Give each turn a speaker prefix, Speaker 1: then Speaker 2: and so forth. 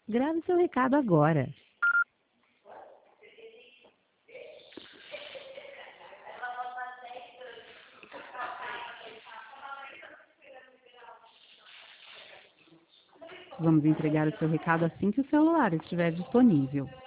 Speaker 1: Grave seu recado agora. Vamos entregar o seu recado assim que o celular estiver disponível.